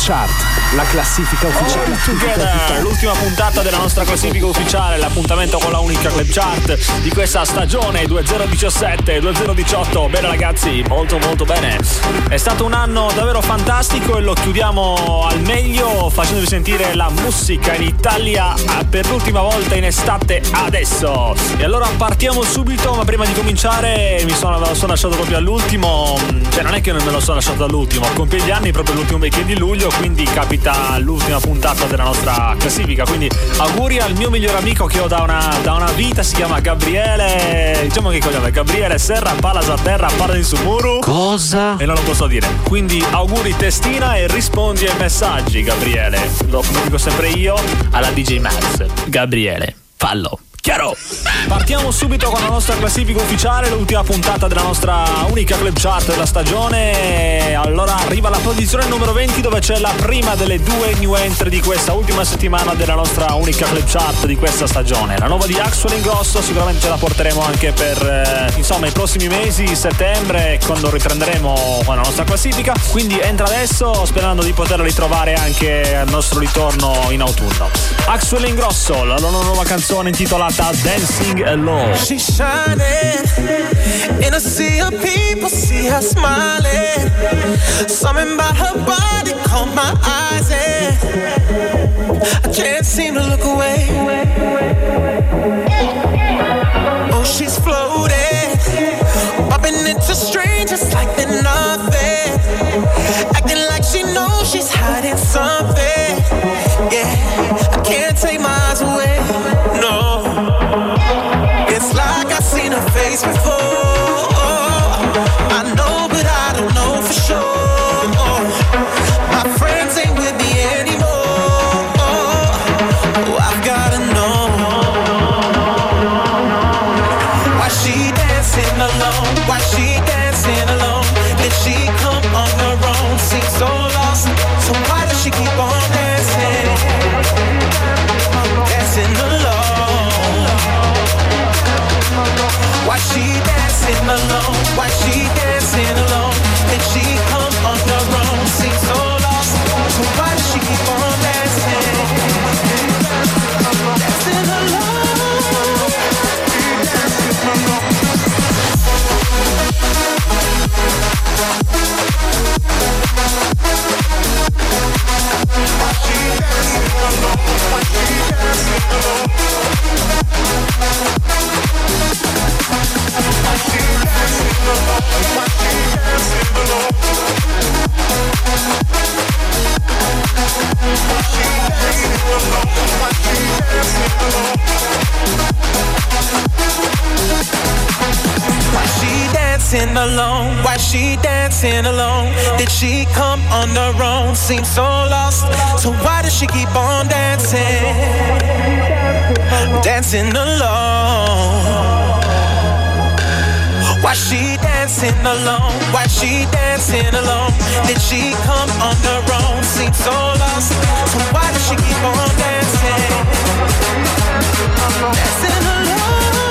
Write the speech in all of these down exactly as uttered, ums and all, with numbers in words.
Chart, la classifica ufficiale. All Together, l'ultima puntata della nostra classifica ufficiale, l'appuntamento con la unica club chart di questa stagione duemiladiciassette duemiladiciotto. Bene ragazzi, molto molto bene. È stato un anno davvero fantastico e lo chiudiamo al meglio facendovi sentire la musica in Italia per l'ultima volta in estate adesso. E allora partiamo subito, ma prima di cominciare mi sono, me lo sono lasciato proprio all'ultimo. Cioè non è che non me lo sono lasciato all'ultimo, compie gli anni proprio l'ultimo weekend di luglio, quindi capita l'ultima puntata della nostra classifica. Quindi auguri al mio migliore amico che ho da una, da una vita, si chiama Gabriele, diciamo che cognome, Gabriele Serra Palas a terra parla di Sumuru. Cosa? E non lo posso dire. Quindi auguri testina e rispondi ai messaggi, Gabriele. Lo come dico sempre io alla D J Max. Gabriele, fallo. Chiaro? Partiamo subito con la nostra classifica ufficiale, l'ultima puntata della nostra unica club chart della stagione. Allora arriva la posizione numero venti, dove c'è la prima delle due new entry di questa ultima settimana della nostra unica club chart di questa stagione. La nuova di Axwell Ingrosso, sicuramente ce la porteremo anche per eh, insomma i prossimi mesi, settembre, quando riprenderemo con la nostra classifica. Quindi entra adesso, sperando di poterla ritrovare anche al nostro ritorno in autunno. Axwell Ingrosso, la loro nuova canzone intitolata Dancing Alone. She's shining in a sea of people, see her smiling. Something about her body caught my eyes and I can't seem to look away. Oh, she's floating, bumping into strangers like they're nothing, acting like she knows she's hiding something. Yeah, I can't take my eyes away. No, it's like I've seen her face before. I know, but I don't know for sure. My friends ain't with me anymore. Oh, I've gotta know. Why she dancing alone? Why she dancing alone? Did she come on her own? Seems so lost. So why does she keep on dancing? Dancing alone. Why she dancing alone? Why she dancing alone? Did she come on her own? Seems so lost. So why does she keep on dancing? Dancing alone. Dancing alone. Why she dancing alone? Why she dancing alone? Why she dancing alone? Why she dancing alone? Why she dancing alone? Why she dancing alone? Why she dancing alone? Why she dancing alone? Did she come on her own? Seems so lost. So why does she keep on dancing? Dancing alone. Why she dancing alone? Why she dancing alone? Did she come on her own? Seems so lost. So why does she keep on dancing? Dancing alone.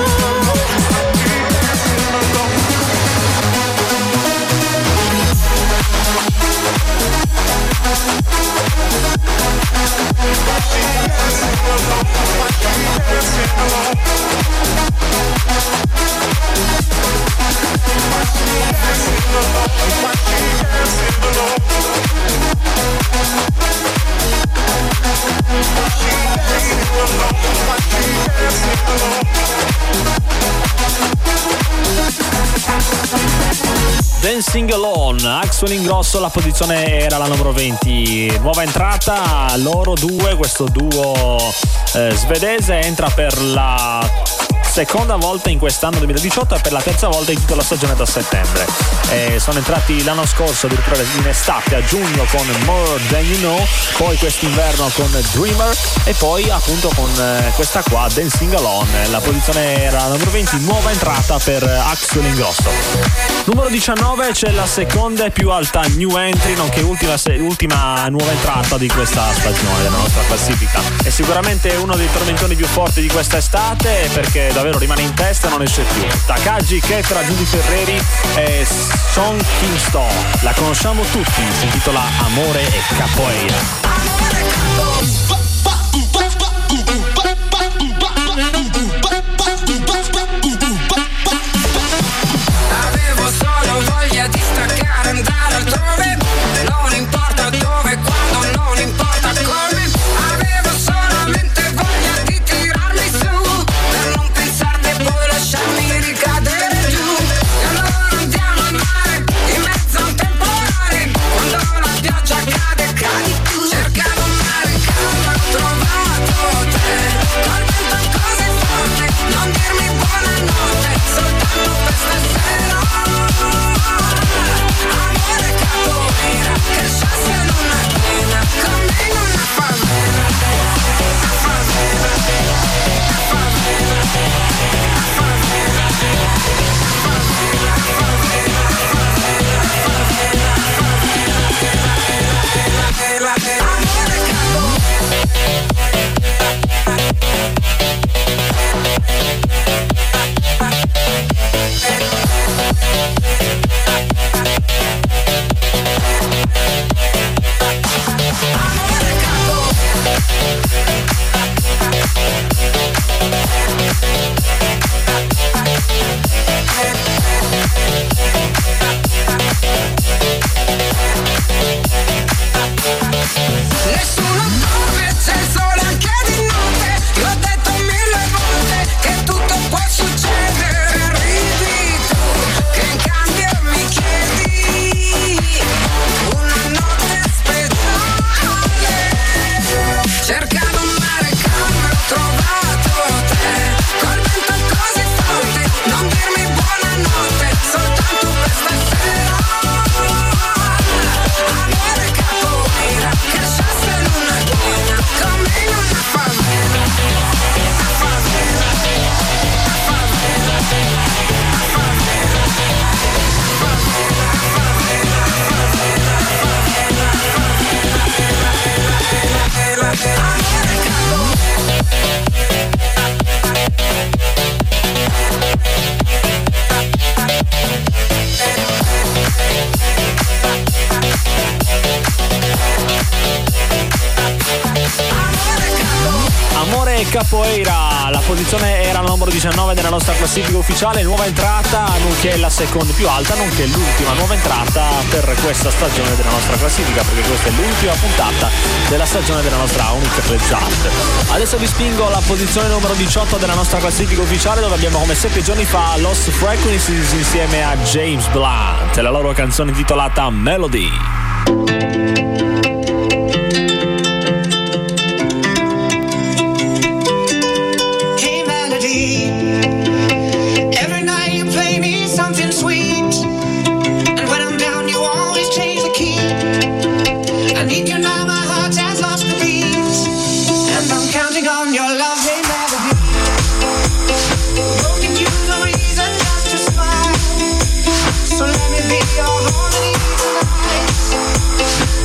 Why she dancing alone? Why she dancing alone? Why she dancing alone? Why she dancing alone? Why she dancing alone? Why she dancing alone? Dancing Alone, Axwell Ingrosso, la posizione era la numero venti. Nuova entrata, loro due, questo duo eh, svedese entra per la seconda volta in quest'anno duemiladiciotto e per la terza volta in tutta la stagione da settembre. Eh, sono entrati l'anno scorso addirittura in estate, a giugno, con More Than You Know, poi quest'inverno con Dreamer e poi appunto con eh, questa qua, Dancing Alone. La posizione era la numero venti, nuova entrata per Axwell Ingrosso. Numero diciannove c'è la seconda e più alta new entry, nonché ultima, se, ultima nuova entrata di questa stagione della nostra classifica. È sicuramente uno dei tormentoni più forti di questa estate, perché davvero davvero rimane in testa e non esce più. Takagi, Ketra, Giudi Ferreri e Song Kingston. La conosciamo tutti, si intitola Amore e Capoeira. Avevo solo voglia di staccare, andare altrove, non importa dove, quando, non importa come. Avevo solamente voglia di tirarmi su, per non pensarti e poi lasciarmi ricadere giù. E allora andiamo al mare, in mezzo a un temporale, quando la pioggia cade, cadi tu. Cercavo un mare calmo, ho trovato te, col vento così forte, non dirmi buonanotte, soltanto per stasera. Amore capoeira, che chance in una pena, con me in una favela. Favela, favela, favela, favela, favela, amore nessuno dorme, c'è il sole anche di notte. Ti ho detto mille volte che tutto può succedere. Arrivi tu, che in cambio mi chiedi una notte speciale. Cercavo un mare calmo, ho trovato te, col vento così forte, non dirmi buonanotte, soltanto per stasera. Amore capoeira, che chance in una pena, con me in una favela. Favela, favela, favela, favela, favela, amore Amore e Capoeira, la posizione era al numero diciannove della nostra classifica ufficiale, nuova entrata, nonché la seconda più alta, nonché l'ultima nuova entrata per questa stagione della nostra classifica, perché questa è l'ultima puntata della stagione della nostra Unique Chart. Adesso vi spingo alla posizione numero diciotto della nostra classifica ufficiale, dove abbiamo come sette giorni fa Lost Frequencies insieme a James Blunt e la loro canzone intitolata Melody. Hey Melody, every night you play me something sweet, and when I'm down you always change the key. I need you now, my heart has lost the beat, and I'm counting on your love. Hey Melody, won't give you the reason just to smile, so let me be your harmony tonight.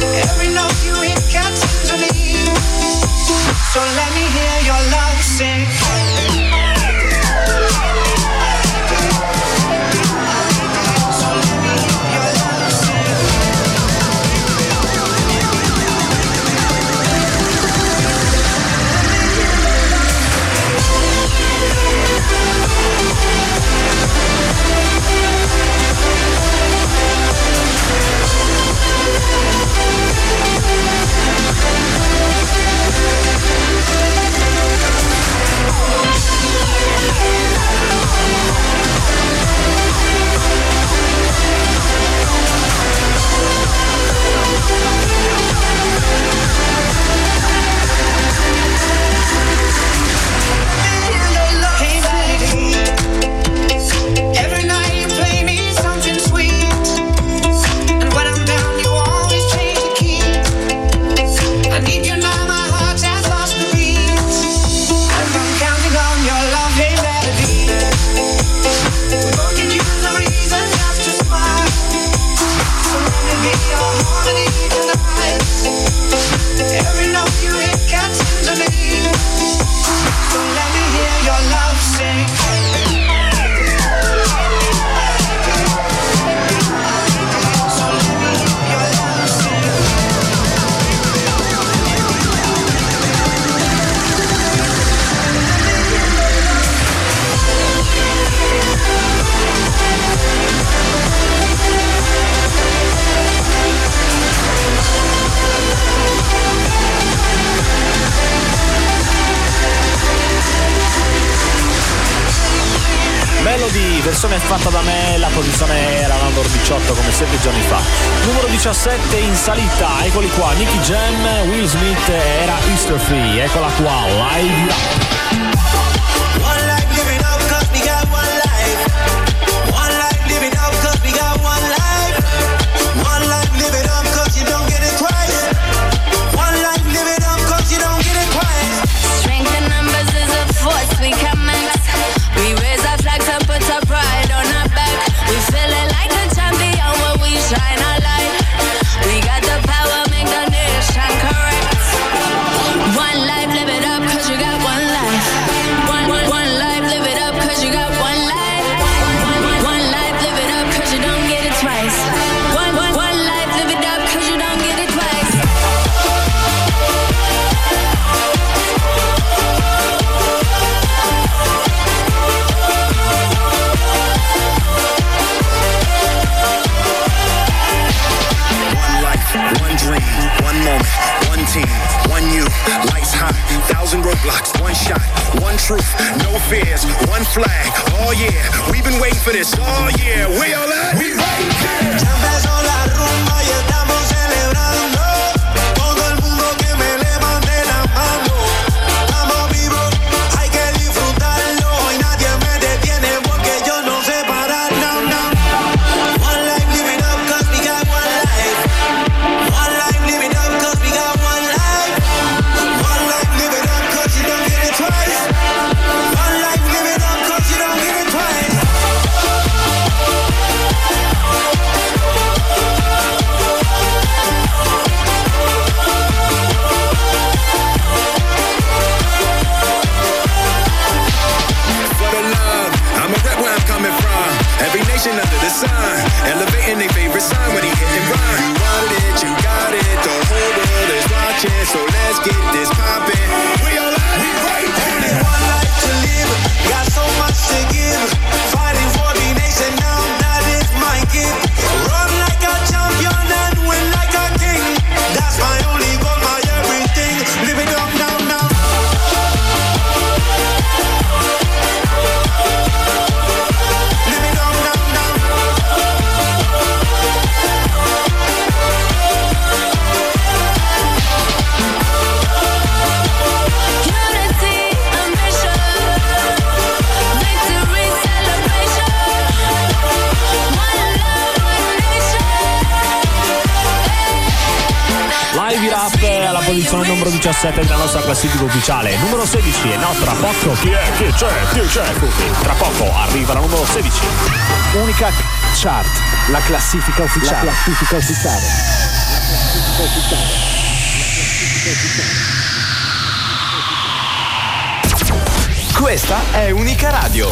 versione fatta da me, la posizione era numero diciotto come sette giorni fa. Numero diciassette in salita, eccoli qua, Nicky Jam, Will Smith, era Easter Free, eccola qua, Live It Up. One life, live it up, cause we got one life. One life, live it up, cause we got one life. One life, live it up, cause you don't get it twice. One life, live it up, cause you don't get it twice. Strength in numbers is a force we can max. We raise our flags and put our pride on our back. We feeling like a champion when we shine our light. We got the power, make the nation correct. One life, live it up, cause you got one life. One, one, one life, live it up, cause you got one life. One, one, one life, live it up, cause you don't get it twice. One, one, one life, live it up, cause you don't get it twice. One dream, one moment, one team, one you, lights high, thousand roadblocks, one shot, one truth, no fears, one flag, oh yeah, we've been waiting for this, oh yeah, we all at? We right here. Ya empezó la rumba y estamos celebrando. Todo el mundo que me levante la mano. Estamos vivos, hay que disfrutarlo y nadie me detiene porque yo no sé parar, no, no. One life, live it up, cause we got one life. One life, live it up, cause we got one life. One life, live it up, cause you don't get it twice. One life, live it up, cause you don't get it twice. For the love, I'ma rep where I'm coming from. Every nation under the sun, elevating their favorite sign when he hit and run. You wanted it, you got it, the whole world is watching, so let's get this poppin'. We all out, we right Only here. one life to live, got so much to give. Fighting for the nation now, that is my gift. Run like a champion and win like a king. That's my only goal, my everything. Live it down, down, down. Live it down, down, down. Unity, ambition, victory, celebration. One love, one nation. Live It Up alla posizione numero diciassette della nostra classifica ufficiale. Numero sedici, e no, tra poco chi è? Chi c'è? Chi c'è? Tra poco arriva la numero sedici. Unica Chart, la classifica ufficiale. La classifica ufficiale. Questa è Unica Radio.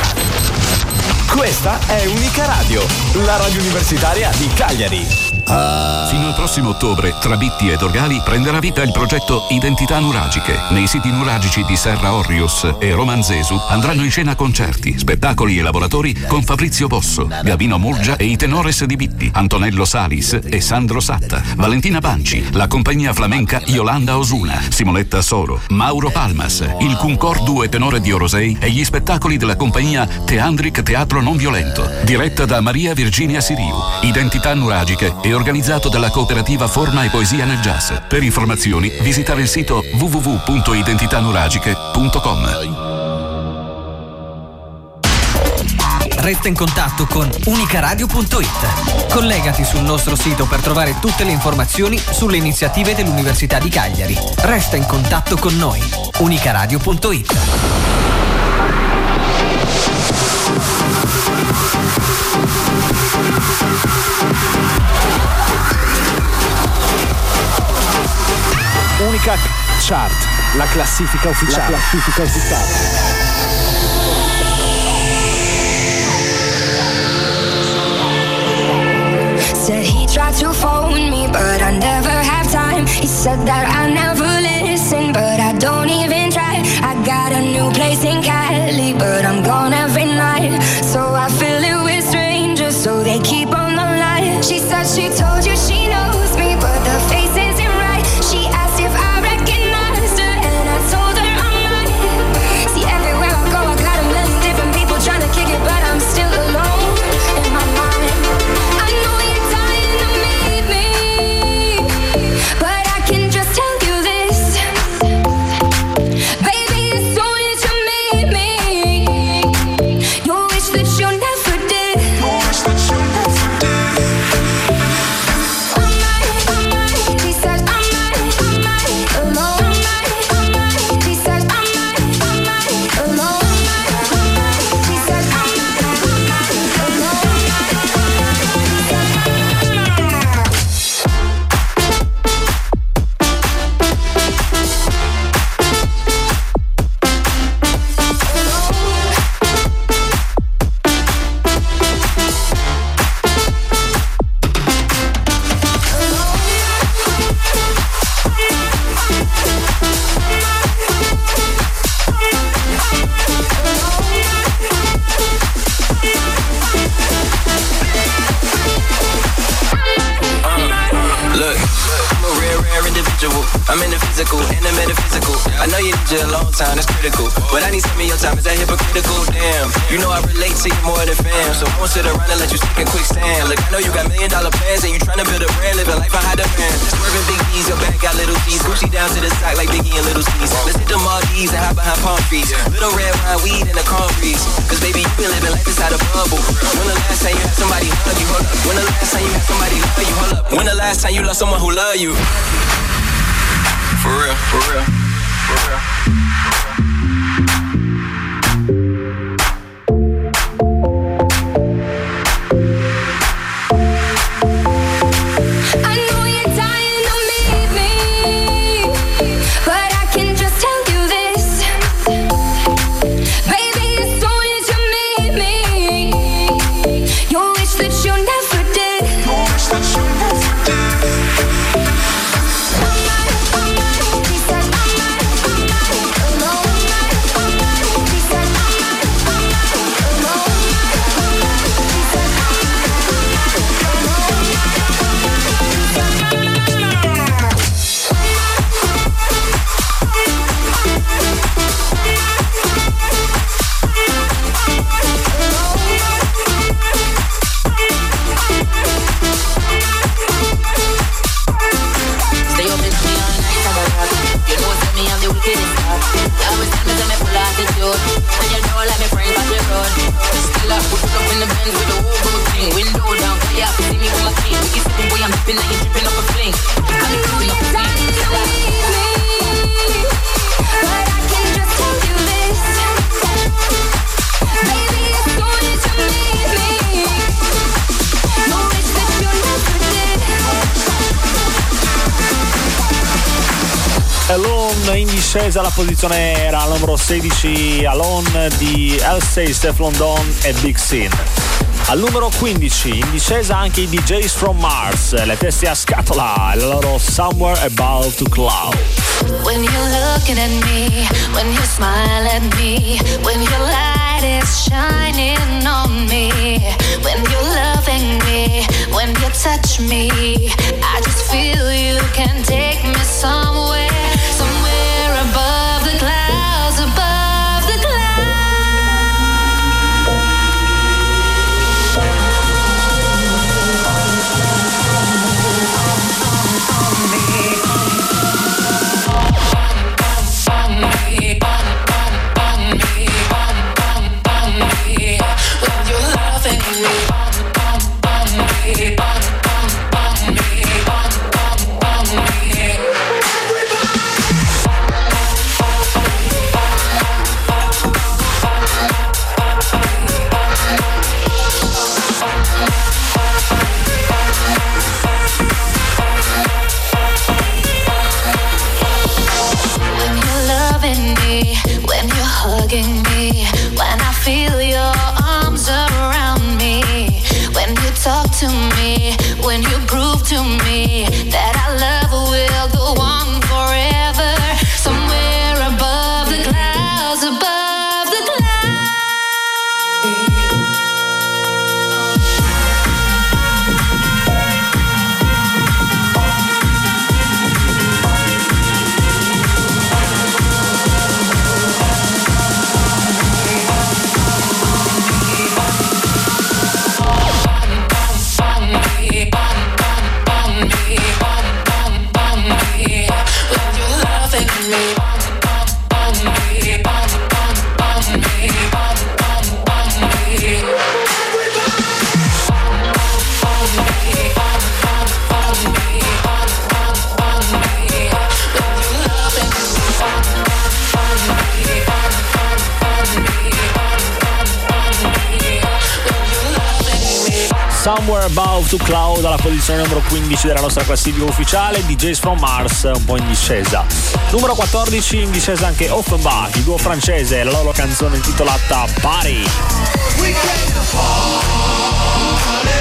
Questa è Unica Radio, la radio universitaria di Cagliari. Fino al prossimo ottobre, tra Bitti ed Orgali prenderà vita il progetto Identità Nuragiche. Nei siti nuragici di Serra Orrius e Romanzesu andranno in scena concerti, spettacoli e lavoratori con Fabrizio Bosso, Gabino Murgia e i Tenores di Bitti, Antonello Salis e Sandro Satta, Valentina Banci, la compagnia flamenca Yolanda Osuna, Simonetta Soro, Mauro Palmas, il Cuncor Due Tenore di Orosei e gli spettacoli della compagnia Teandric Teatro Non Violento, diretta da Maria Virginia Siriu. Identità Nuragiche e organizzato dalla cooperativa Forma e Poesia nel Jazz. Per informazioni visitare il sito w w w punto identitanuragiche punto com. Resta in contatto con unicaradio punto it. Collegati sul nostro sito per trovare tutte le informazioni sulle iniziative dell'Università di Cagliari. Resta in contatto con noi. unicaradio punto it. Unica Chart, la classifica ufficiale. La classifica ufficiale. Said he tried to phone me, but I never have time. He said that I never listen, but I don't even try. I got a new place in Cali, but I'm gone every night. So I fill it with strangers, so they keep on the line. She said she told you she knows me, but the face isn't right. She asked if I recognized her, and I told her I'm not. See, everywhere I go, I got a million different people trying to kick it, but I'm still physical and the metaphysical. I know you need you a long time, that's critical. But I need some of your time, is that hypocritical? Damn, you know I relate to you more than fam. So I won't sit around and let you sink in quicksand. Look, I know you got million dollar plans and you tryna build a brand, living life behind the fan. Swerving big D's, your back got little D's. Gucci down to the sock like Biggie and Little C's. Let's hit the Maldives and hide behind palm trees. Little red wine, weed and the calm breeze. Cause baby, you been living life inside a bubble. When the last time you had somebody hug you? Hold up. When the last time you had somebody love you? Hold up. When the last time you loved someone who loved you? For real, for real, for real. In discesa la posizione era al numero sedici, Alone di Halsey, Stefflon Don e Big Sin. Al numero quindici in discesa anche i D Js from Mars, le teste a scatola, la loro Somewhere About to Cloud. When you're looking at me, when you smile at me, when your light is shining on me, when you're loving me, when you touch me, I just feel you can take me somewhere. Above the clouds, above the when you're loving me. To me, when you prove to me that our love will go on forever, somewhere above the clouds, above the clouds. Somewhere Above to Cloud alla posizione numero quindici della nostra classifica ufficiale, D Js from Mars un po' in discesa. Numero quattordici in discesa anche Offenbach, il duo francese, la loro canzone intitolata Party. We came to party.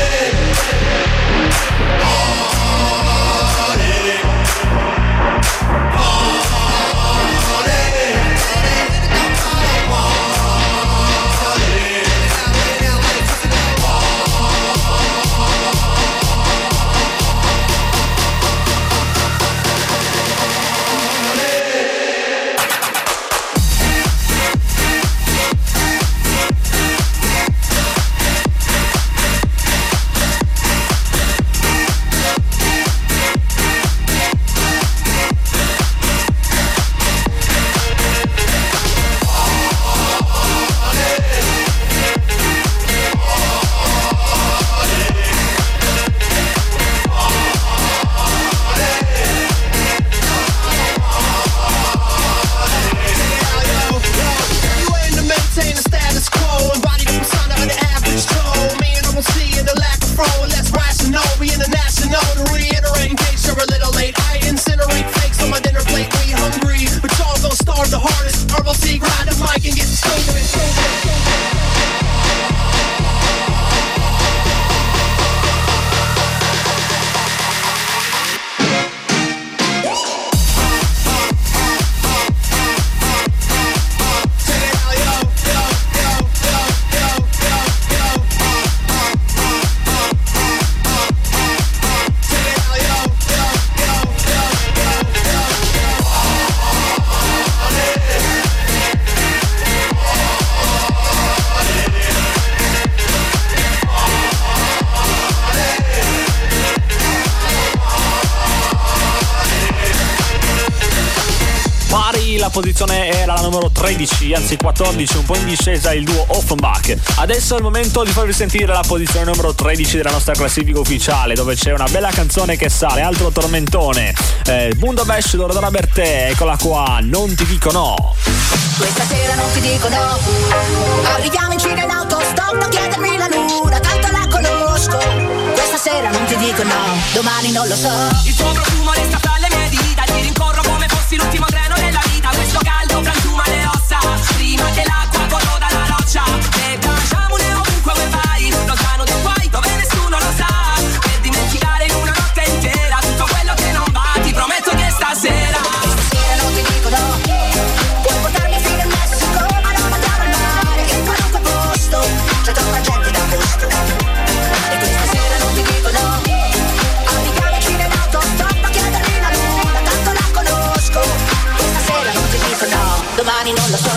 la posizione era la numero tredici, anzi quattordici, un po' in discesa il duo Offenbach. Adesso è il momento di farvi sentire la posizione numero tredici della nostra classifica ufficiale, dove c'è una bella canzone che sale, altro tormentone. Eh, Bundabash, Loredana Bertè, eccola qua, Non ti dico no. Questa sera non ti dico no, arriviamo in Cina in autostop, non chiedermi la luna, tanto la conosco. Questa sera non ti dico no, domani non lo so. Il tuo profumo resta fra le mie dita, ti rincorro come fossi l'ultimo treno della vita. Questo caldo frantuma le ossa, prima che l'acqua corroda la roccia. E baciamone ovunque vuoi vai, lontano dai guai dove nessuno lo sa. Per dimenticare in una notte intera tutto quello che non va, ti prometto che stasera Stasera non ti dico no, puoi portarmi fino in Messico, ma non andiamo al mare. In qualunque posto c'è troppa gente da posto. E questa sera non ti dico no, arriviamo in Cina in autostop a chiedermi la luna, tanto la conosco. Questa sera non ti dico no, domani non lo so.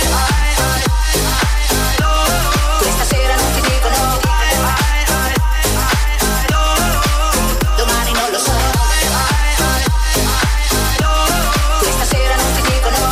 Questa sera non ti dico no, domani non lo so. Questa sera non ti dico no,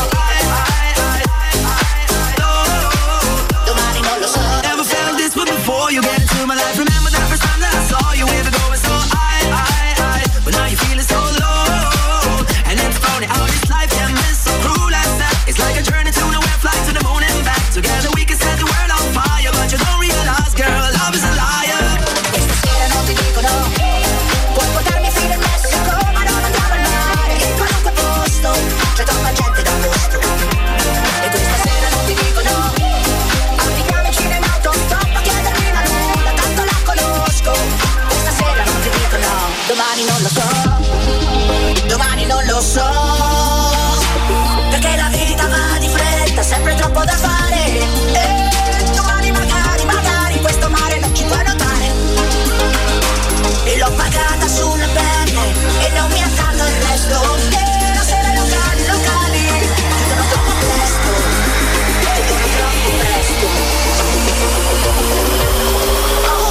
domani non lo so. Never felt this way before you get into my life. Remember that first time that I saw you, we were going so high, high, high. But now you're feeling so low, and it's funny how this life can be so cruel as that. It's like a journey to nowhere, fly to the moon and back. Together we can set the world on fire, but you don't realize, girl, love is a liar. Questa sera non ti dico no, puoi portarmi fino in Messico, ma non andiamo al mare. In qualunque posto c'è troppa gente da posto. E questa sera non ti dico no, arriviamo in Cina in autostop a chiedermi la luna, tanto la conosco. Questa sera non ti dico no, domani non lo so. Domani non lo so, perché la vita va di fretta, sempre troppo da fare. E domani magari, magari questo mare non ci puoi notare. E l'ho pagata sulle penne e non mi attanto il resto. E la sera i locali, locali chiudono troppo presto, chiudono troppo presto. Oh.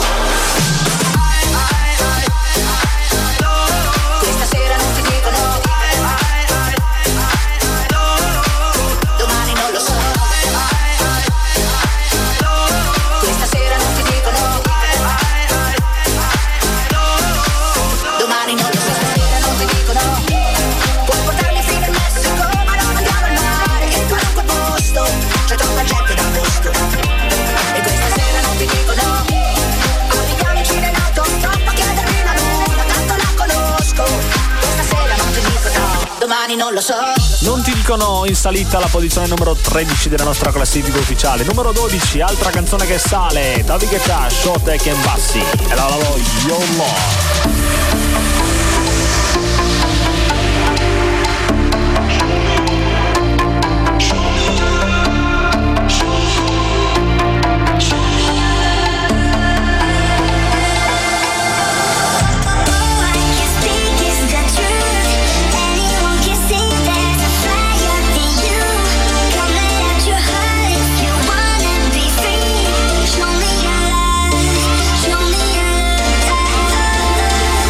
Questa sera non ti dico no, domani non lo so. Questa sera non ti dico no, domani non lo so. Stasera non ti dico no, puoi portarmi fino in Messico, ma non andiamo al mare. In qualunque posto c'è troppa gente da posto. E questa sera non ti dico no, arriviamo in Cina in autostop a chiedermi la luna, tanto la conosco. Questa sera non ti dico no, domani non lo so. Non ti dicono in salita alla posizione numero tredici della nostra classifica ufficiale. Numero dodici, altra canzone che sale, David Guetta, Showtek e Bassi. E la loro Your Love. Show me your love, show me your love.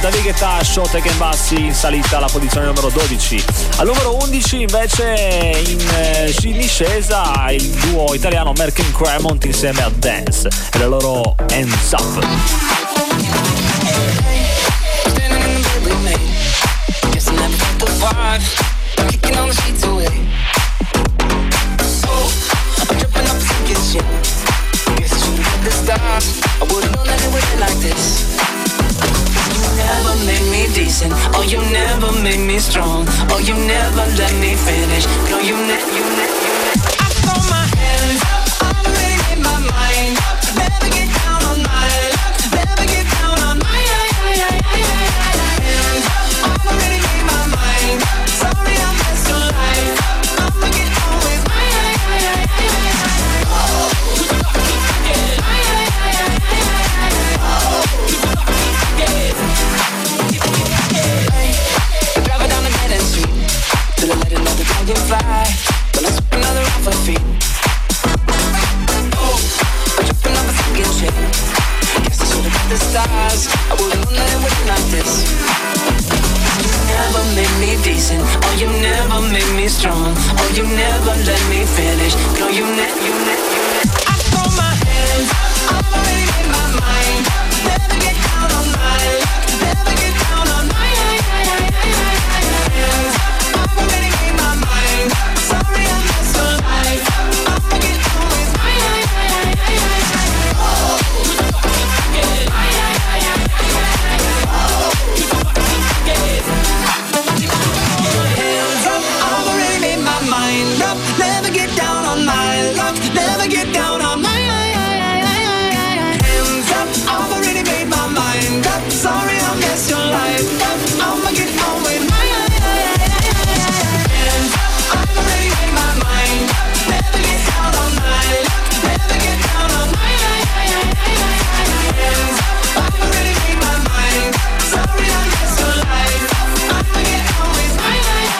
David Guetta, Show Taken Bassi in salita alla posizione numero dodici. Al numero undici invece in eh, discesa il duo italiano Merck and Cremont insieme a Dance e la loro Hands Up. Kicking on the streets away. Oh, I'm jumping up a sinking ship. Guess you hit the stars. I wouldn't know that it would be like this. You never made me decent. Oh, you never made me strong. Oh, you never let me finish. No, you ne, you ne, you ne. I throw my hands up. I'm already in my mind. Never get down on my luck. Never get down on my hands up. I'm already in my mind. Sorry, I messed your life up. I'ma get on with my drive her down the dead end street till I let it know the dragon fly. Then I swip another off her feet. Oh, I'm jumping off a sinking ship. Guess I should've got the stars. I would've known that it would be like this. You never made me decent. Oh, you never made me strong. Oh, you never let me finish. No, you ne, you ne, you ne. I throw my hands up. I'm already in my mind. Never get down on my luck. Never get down on my hands up. I'm already in my mind. Sorry, I messed your life up. I'ma get on with my hands up. I've already made my mind up. Never get down on my luck. Never get down on my hands up. I've already made my mind up. Sorry, I messed your life up. I'ma get on with my hands up. I've already made my mind up. Never get down on my luck. Never get down on my hands up. I've already made my mind up. Sorry, I messed your life up. I'ma get on with my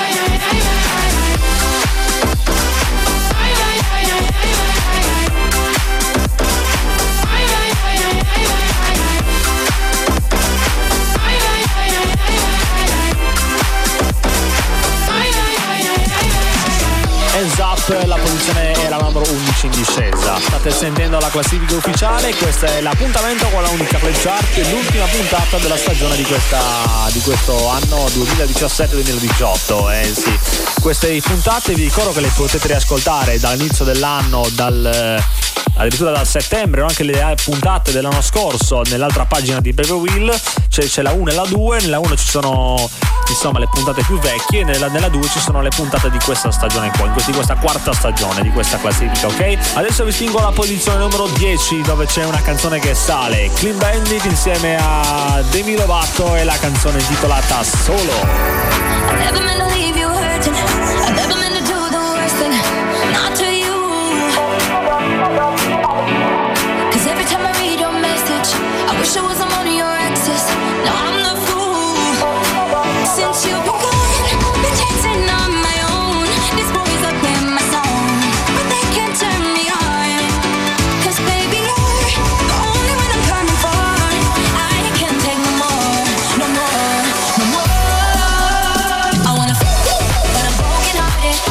Hands Up, la posizione è la numero undici in discesa. State sentendo la classifica ufficiale, questo è l'appuntamento con la Unica Club Chart, l'ultima puntata della stagione di questa di questo anno duemiladiciassette duemiladiciotto. Eh sì, queste puntate vi ricordo che le potete riascoltare dall'inizio dell'anno, dal addirittura dal settembre, o anche le puntate dell'anno scorso nell'altra pagina di Baby Will. C'è, c'è la uno e la due, nella uno ci sono insomma le puntate più vecchie, e nella, nella due ci sono le puntate di questa stagione qua, di questa quarta stagione di questa classifica, ok? Adesso vi spingo alla posizione numero dieci, dove c'è una canzone che sale, Clean Bandit insieme a Demi Lovato e la canzone intitolata Solo. I never meant to leave you hurting. I never meant to do the worst thing, not to you. Cause every time I read your message, I wish I wasn't one of your exes. Now I'm the fool. Since you've been gone, been chasing on my own. These boys up in my zone, but they can't turn me on. Cause baby, you're the only one I'm coming for. I can't take no more, no more, no more. I wanna feel it, but I'm broken hearted.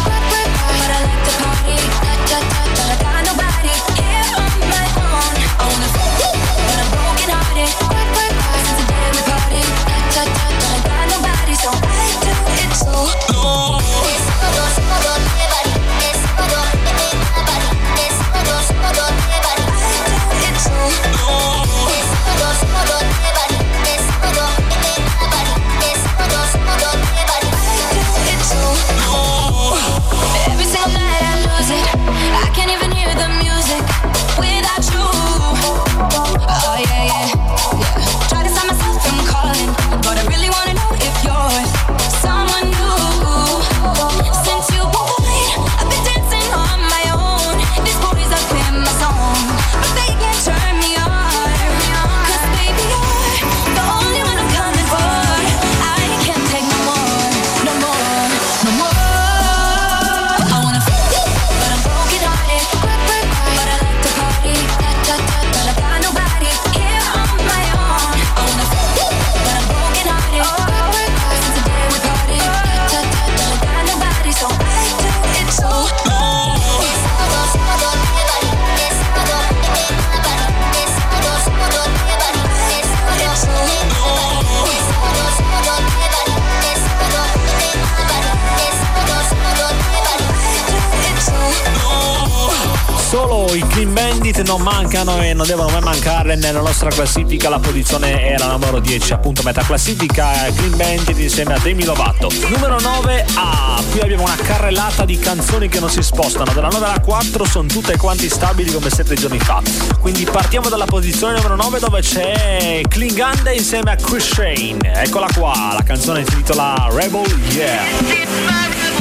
i Clean Bandit non mancano e non devono mai mancare nella nostra classifica. La posizione era numero dieci, appunto metà classifica, Clean Bandit insieme a Demi Lovato. Numero nove, ah, qui abbiamo una carrellata di canzoni che non si spostano, dalla nove alla quattro sono tutte quanti stabili come sette giorni fa. Quindi partiamo dalla posizione numero nove dove c'è Klingande insieme a Chris Shane. Eccola qua, la canzone si intitola Rebel Yeah.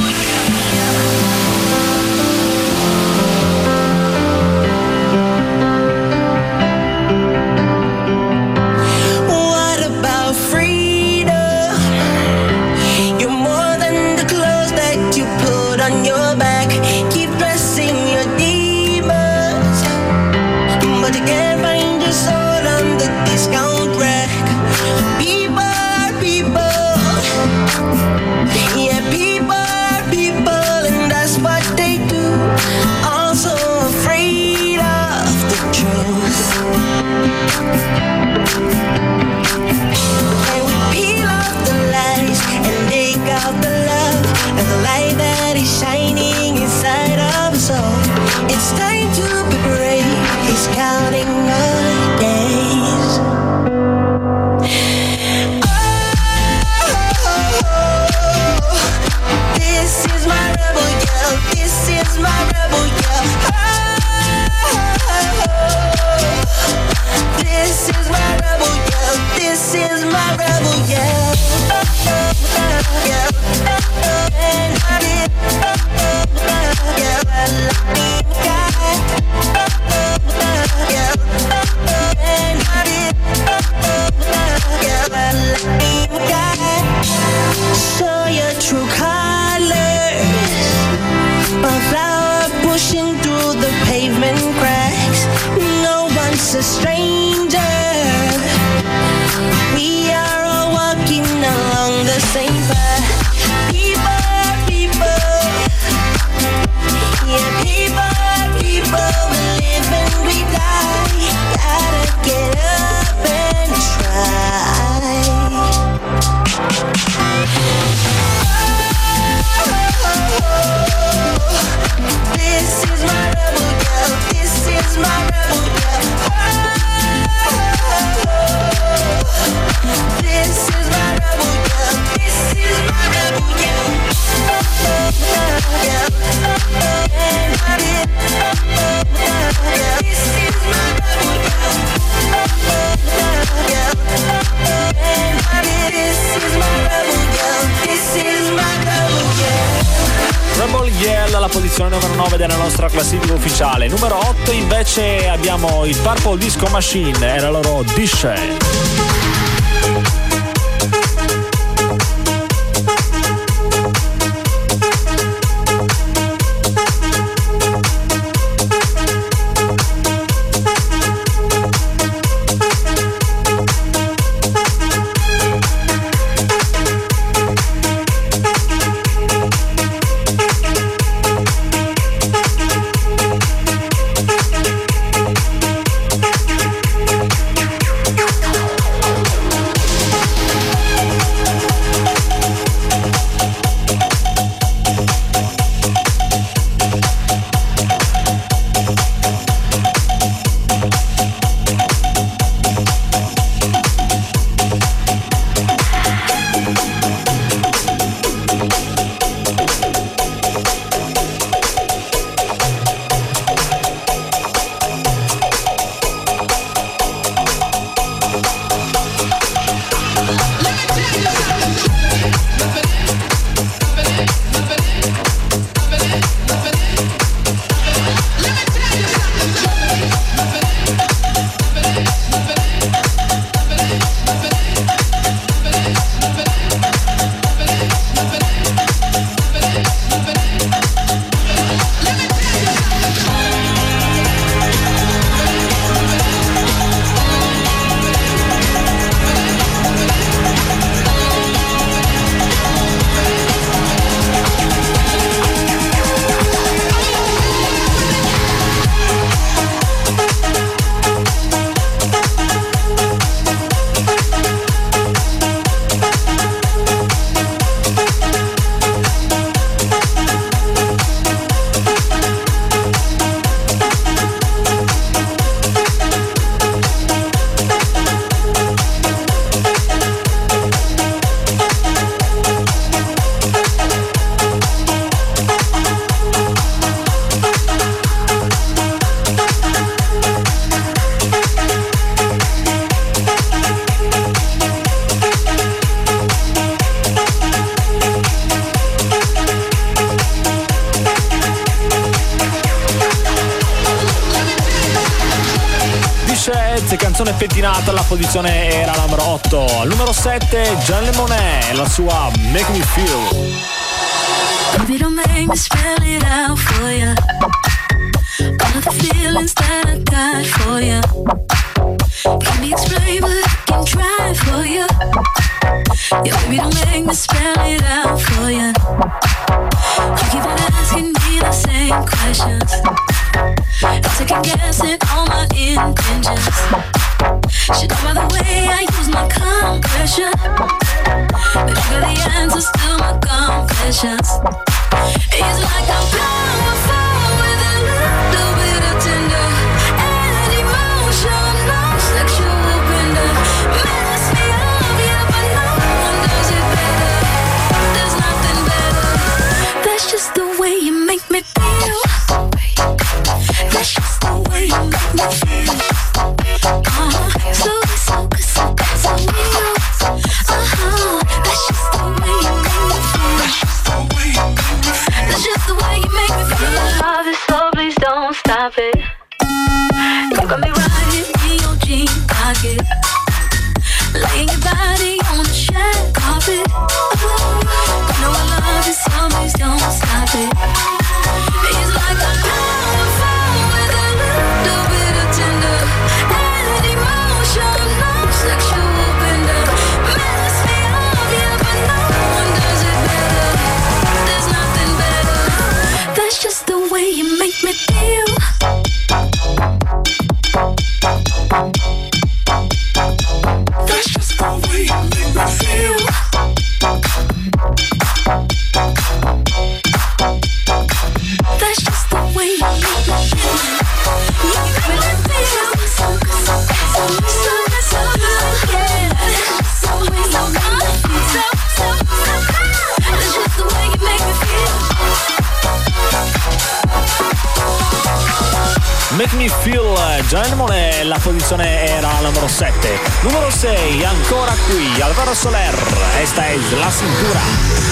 Numero nove della nostra classifica ufficiale. Numero otto invece abbiamo i Purple Disco Machine e la loro Disce. Shades, canzone pettinata, la posizione era la numero otto. Al numero sette, John Lemonet, la sua Make Me Feel. Baby, don't make me spell it out for you. All of the feelings that I got for you can't be explained, but I can try for you. Yeah, baby, don't make me spell it out for you. You keep on asking me the same questions, second guessing all my intentions. Should know by the way I use my compression that you got the answers to my confessions. It's like I'm powerful with a little bit of tender and emotional sexual bender. Mess me up, yeah, but no one does it better. There's nothing better. That's just the way you make me feel. That's just the way you make me feel. Uh-huh. So good, so good, so good, so real. Uh-huh. That's just the way you make me feel. That's just the way you make me feel. Love is so, please don't stop it. You got me riding in your jean pocket, laying your body on the shag carpet. You know I love you, so please don't stop it. It's like I'm powerful with a little bit of tender and emotional sexual bender. Mess me up, yeah, but no one does it better. There's nothing better. That's just the way you make me feel. That's just the way you make me feel. That's just the way you make me feel. You make me feel so good, so good, so good, so good, so good, yeah. That's just the way you make me feel. So, so, so good. That's just the way you make me feel. Make Me Feel, John Lemonet, la posizione era la numero sette. Numero sei, ancora qui, Alvaro Soler, esta es La Cintura.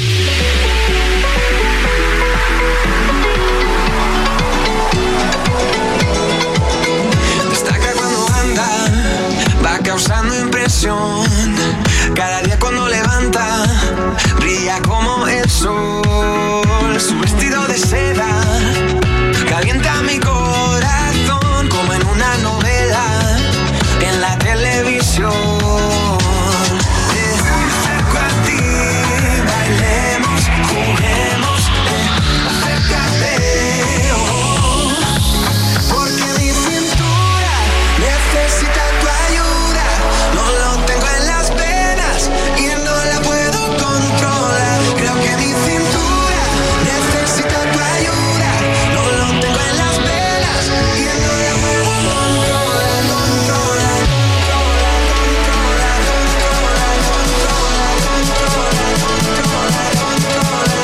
Va causando impresión. Cada día cuando levanta brilla como el sol. Su vestido de seda calienta mi corazón como en una novela en la televisión. Eh, acerco a ti, bailemos, juguemos, eh, acércate, oh, porque mi cintura necesita tu ayuda. No lo tengo en las venas y no la puedo controlar. Creo que mi cintura necesita tu ayuda. No lo tengo en las venas y no la puedo controlar. Controlar, controlar, controlar, controlar, controlar, controlar, controlar,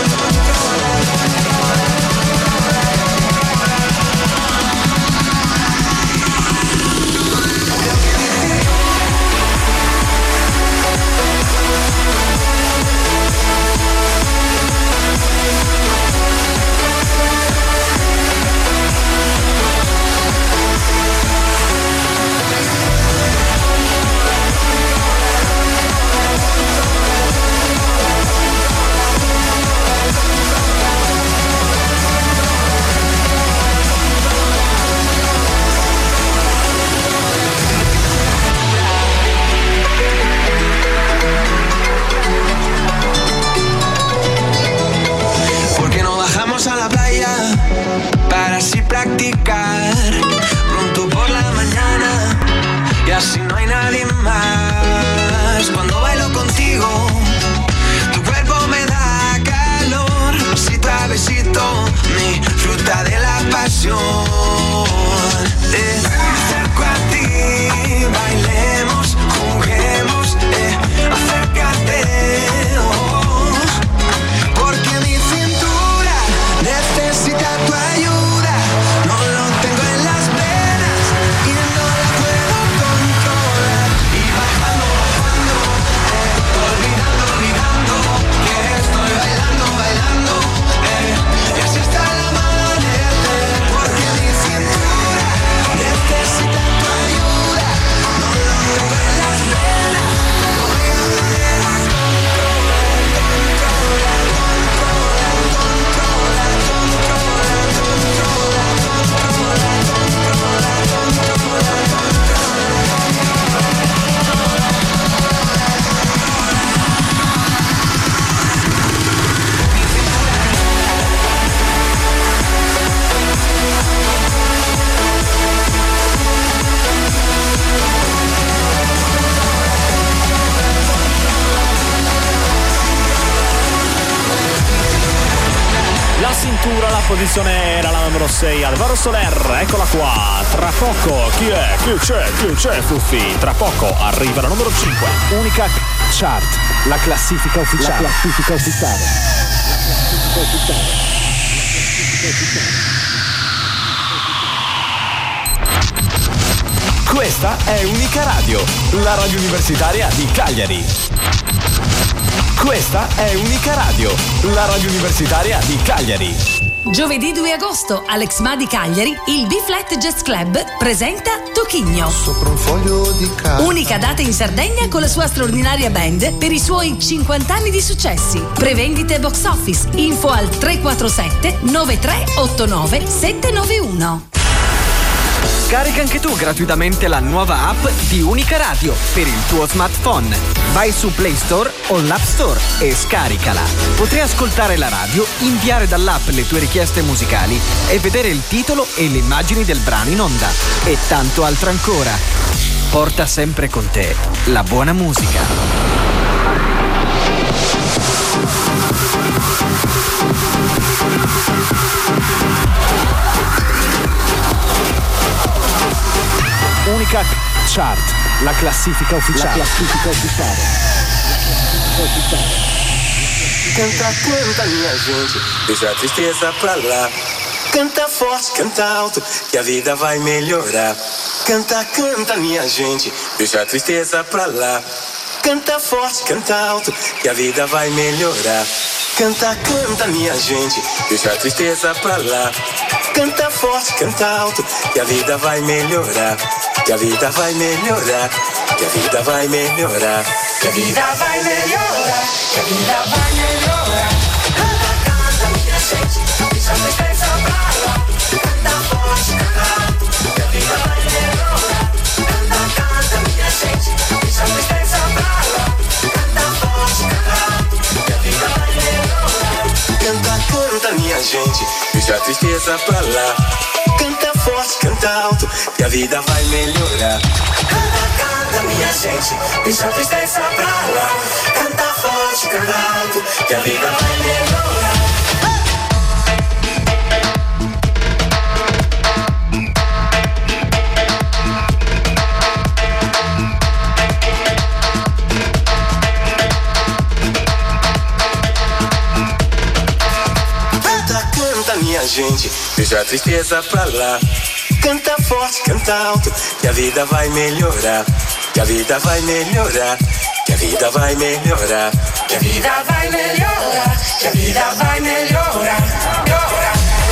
a la playa para así practicar pronto por la mañana y así no hay nadie más. Cuando bailo contigo tu cuerpo me da calor, besito a besito mi fruta de la pasión. Eh, acerco a ti, bailemos, juguemos, eh, acércate, oh, porque mi cintura necesita tu ayuda. No lo tengo en las venas y no la puedo controlar. Y bajando, bajando, eh, olvidando, olvidando que estoy bailando, bailando, eh, y así está el amanecer. Porque mi posizione era la numero sei, Alvaro Soler, eccola qua. Tra poco, chi è? Chi c'è? Chi c'è, Fuffi? Tra poco arriva la numero cinque. Unica chart, la classifica ufficiale. La classifica ufficiale. La classifica ufficiale. Questa è Unica Radio, la radio universitaria di Cagliari. Questa è Unica Radio, la radio universitaria di Cagliari. Giovedì due agosto, Alex Ma di Cagliari, il B-Flat Jazz Club presenta Tochigno. Sopra un foglio di carta. Unica data in Sardegna con la sua straordinaria band per i suoi cinquanta anni di successi. Prevendite box office. Info al tre quattro sette nove tre otto nove sette nove uno. Scarica anche tu gratuitamente la nuova app di Unica Radio per il tuo smartphone. Vai su Play Store o l'App Store e scaricala. Potrai ascoltare la radio, inviare dall'app le tue richieste musicali e vedere il titolo e le immagini del brano in onda. E tanto altro ancora. Porta sempre con te la buona musica. Unica chart, la classifica ufficiale. La classifica ufficiale. Canta, canta, minha gente, deixa a tristeza pra lá. Canta forte, canta alto, que a vida vai melhorar. Canta, canta, minha gente, deixa a tristeza pra lá. Canta forte, canta alto, que a vida vai melhorar. Canta, canta, minha gente, deixa a tristeza pra lá. Canta forte, canta alto, que a vida vai melhorar. Que a vida vai melhorar, que a vida vai melhorar, que a vida vai melhorar, que a vida vai melhorar. Canta, canta, minha gente, deixa a tristeza pra lá. Canta forte, canta alto, que a vida vai melhorar. Canta, canta, minha gente, deixa a tristeza pra lá. Canta forte, canta alto, que a vida vai melhorar. Canta, canta, minha gente, deixa a tristeza pra lá. Canta forte, canta alto, que a vida vai melhorar. Canta, canta, minha gente, deixa a tristeza pra lá. Canta forte, canta alto, que a vida vai melhorar. Minha gente, deixa a tristeza pra lá. Canta forte, canta alto, que a vida vai melhorar. Que a vida vai melhorar, que a vida vai melhorar. Que a vida vai melhorar, que a vida vai melhorar. Melhorar.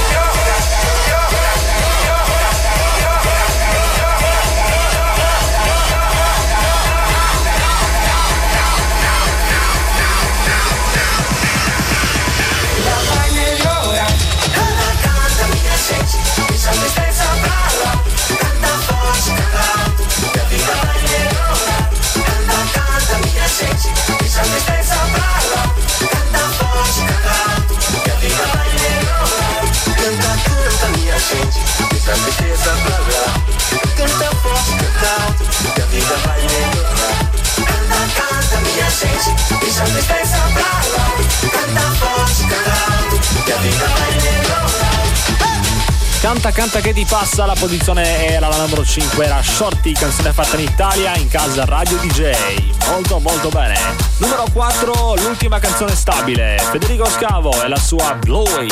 Deixa a tristeza pra lá. Canta forte, canta alto, que a vida vai melhorar. Canta, canta, minha gente, deixa a tristeza pra lá. Canta forte, canta alto, que a vida vai melhorar. Canta, canta, minha gente, deixa a tristeza pra lá. Canta forte, canta alto, que a vida vai melhorar. Canta, canta, minha gente, deixa a tristeza pra lá. Canta forte, canta alto, que a vida vai melhorar. Canta canta che ti passa, la posizione era la numero cinque, era Shorty, canzone fatta in Italia in casa Radio D J. Molto molto bene. Numero quattro, l'ultima canzone stabile, Federico Scavo e la sua Blowy.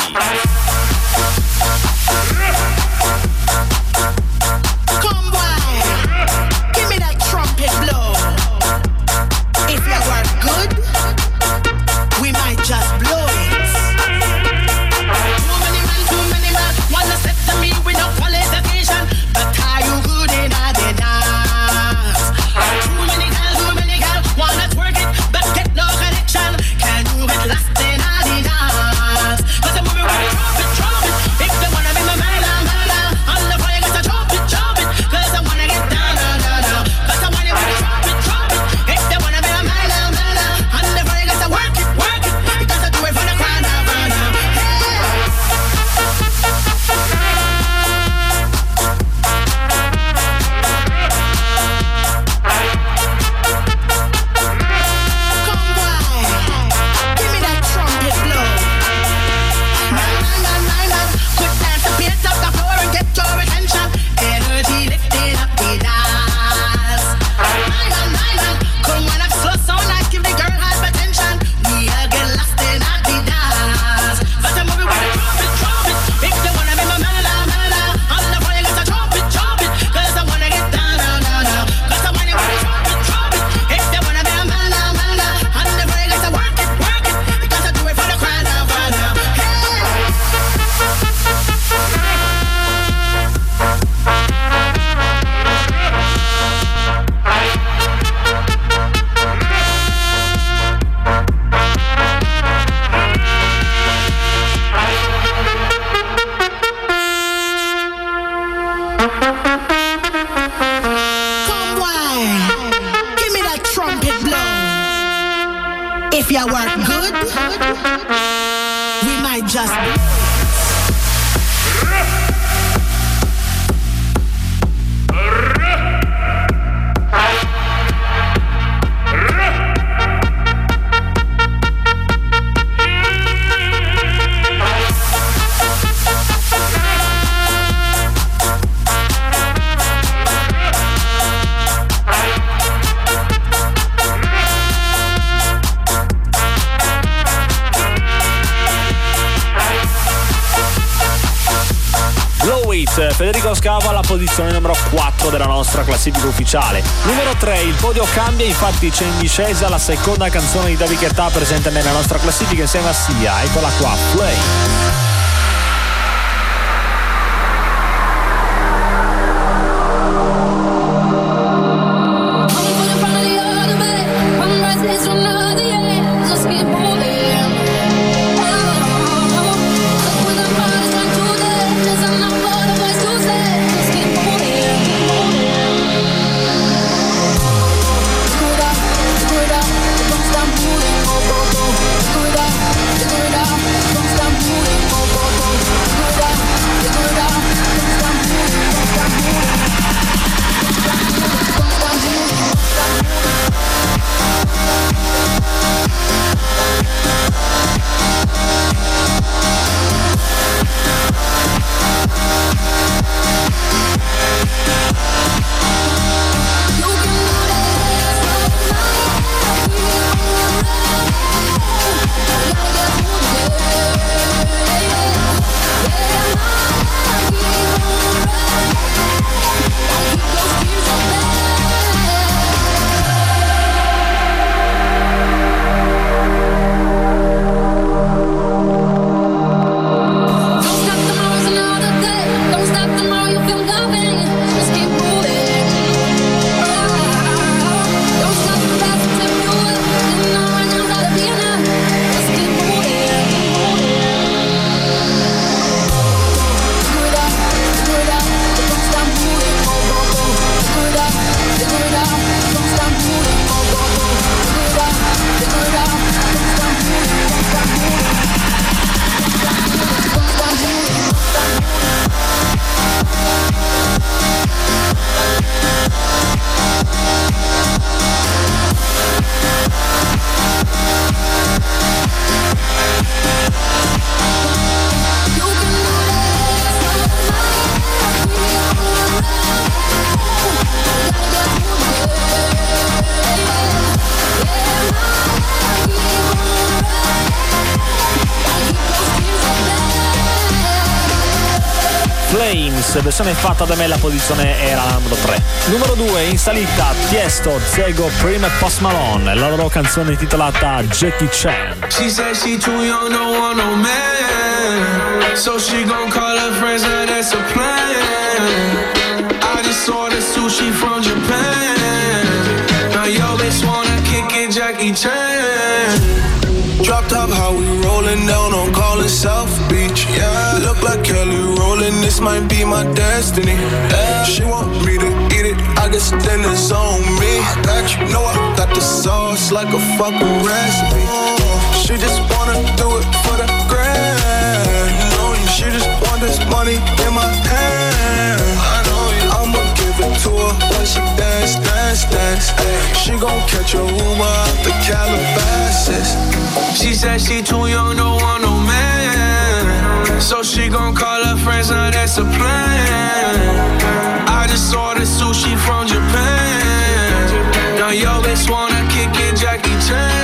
Come boy, give me that trumpet blow. If you were good, we might just blow it. Wanna set to me with no qualification, but are you good in a the dance? Too many girls, too many girls wanna twerk it, but get no connection. Can you get lost in a the dance? Cause I'm moving with trumpet, trumpet. If they wanna be my man, I'm man, I'm the fire, got a trumpet. you work good, we might just Federico Scavo alla posizione numero quattro della nostra classifica ufficiale. Numero tre, il podio cambia, infatti c'è in discesa la seconda canzone di David Guetta presente nella nostra classifica insieme a Sia. Eccola qua, Play. Versione fatta da me, la posizione era la numero tre. Numero due, in salita Tiesto, Zego, Prim e Post Malone, la loro canzone intitolata Jackie Chan. She said she too young, don't want no man, so she gon' call her friends, now that's a plan. I just ordered sushi from Japan, now yo bitch wanna kick it, Jackie Chan. Drop top, how we rollin' down on Collins South Beach. Yeah, look like Kelly rollin', this might be my destiny. Yeah, she want me to eat it, I guess then it's on me. I got you, know I got the sauce like a fucking recipe. She just wanna do it for the grand. She just want this money in my hand. I know you. I'ma give it to her when she dance, dance, dance. Ay, she gon' catch a Uber out the Calabasas. She said she too young, don't want no man, so she gon' call her friends, now that's a plan. I just ordered sushi from Japan, now yo bitch wanna kick it, Jackie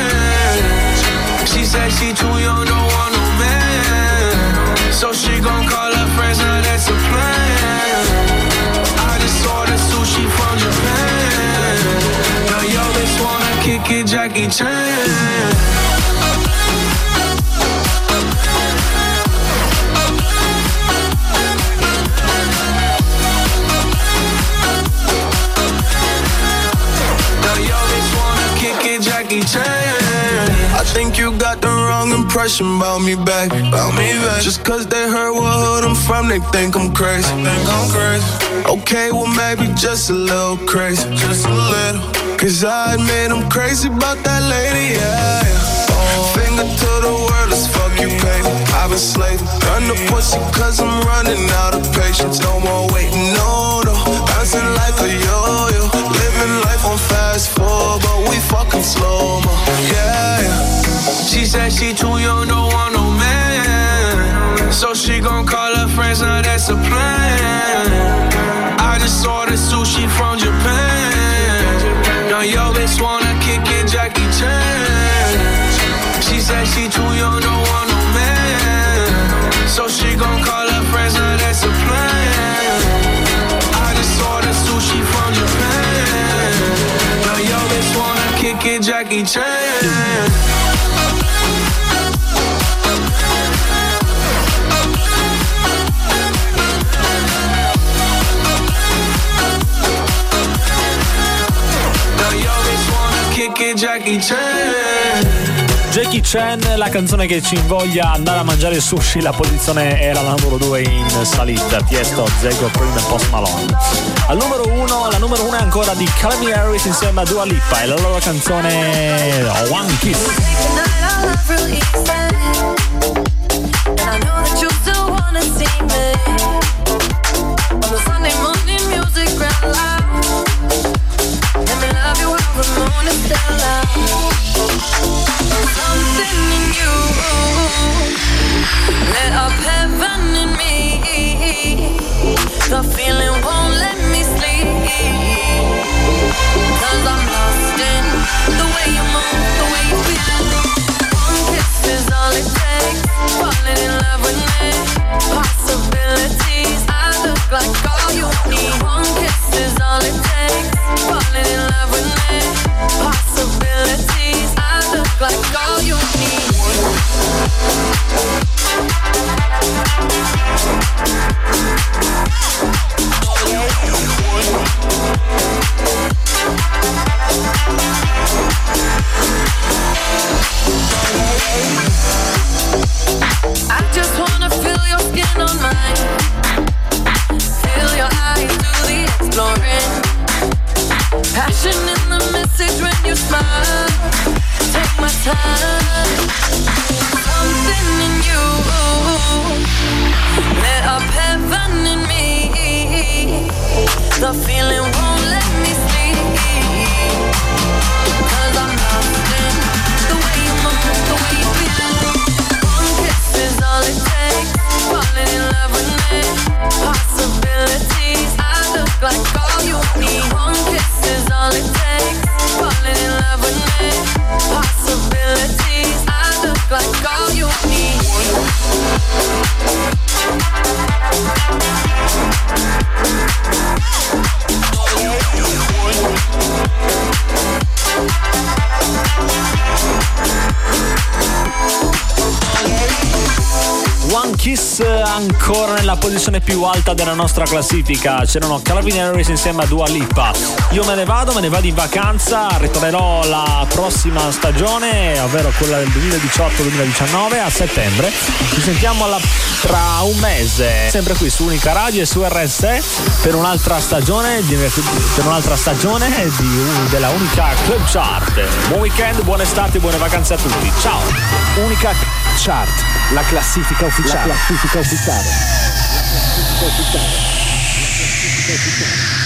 Chan. She said she too young, don't want no man, so she gon' call her friends, now that's a plan. I just ordered sushi from Japan, now yo bitch wanna kick it, Jackie Chan. Jackie Chan. I think you got the wrong impression about me, back. About me, back. Just cause they heard what hood I'm from, they think I'm crazy. Think I'm crazy. Okay, well maybe just a little crazy. Just a little. Cause I admit I'm crazy about that lady, yeah, yeah. finger to the world, let's fuck you, baby. I've been slaving, done the pussy cause I'm running out of patience. No more waiting, no, no, bouncing like a yo-yo. Living life on fast forward, but we fucking slow-mo, yeah, yeah. She said she too young, don't want no man, so she gon' call her friends, now that's a plan. I just ordered sushi from Japan. Now yo bitch wanna kick it, Jackie Chan. She said she too young, don't want no man, so she gon' call her friends, now that's a plan. I just ordered sushi from Japan. Now yo bitch wanna kick it, Jackie Chan. Jackie Chan. Jackie Chan, la canzone che ci invoglia ad andare a mangiare sushi. La posizione era la numero due in salita. Tiesto, Zego, Cream e Post Malone. Al numero uno, la numero uno è ancora di Calvin Harris insieme a Dua Lipa e la loro canzone One Kiss. Something in you lit up heaven in me. The feeling won't let me sleep, 'cause I'm lost in the way you move, the way you feel. One kiss is all it takes, falling in love with me. Possibilities, I look like all you need. One kiss is all it takes, falling in love with me. Possibilities, I look like all you need. I just wanna feel your skin on mine, feel your eyes do the exploring. Passion in the message when you smile. Take my time. Something in you lit up heaven in me. The feeling won't let me sleep, 'cause I'm lost in the way you move, the way you feel. One kiss is all it takes, falling in love with me. Possibilities, I look like all you need. One kiss is all it takes, falling in love with me. Possibilities, I look like all you need. One Kiss ancora nella posizione più alta della nostra classifica. C'erano Calvin Harris insieme a Dua Lipa. Io me ne vado, me ne vado in vacanza. Ritornerò la prossima stagione, ovvero quella del duemiladiciotto duemiladiciannove a settembre. Ci sentiamo alla, tra un mese, sempre qui su Unica Radio e su R S E per un'altra stagione di, per un'altra stagione di, della Unica Club Chart. Buon weekend, buone estate, buone vacanze a tutti. Ciao. Unica Chart, la classifica ufficiale. La classifica ufficiale. La classifica ufficiale. La classifica ufficiale.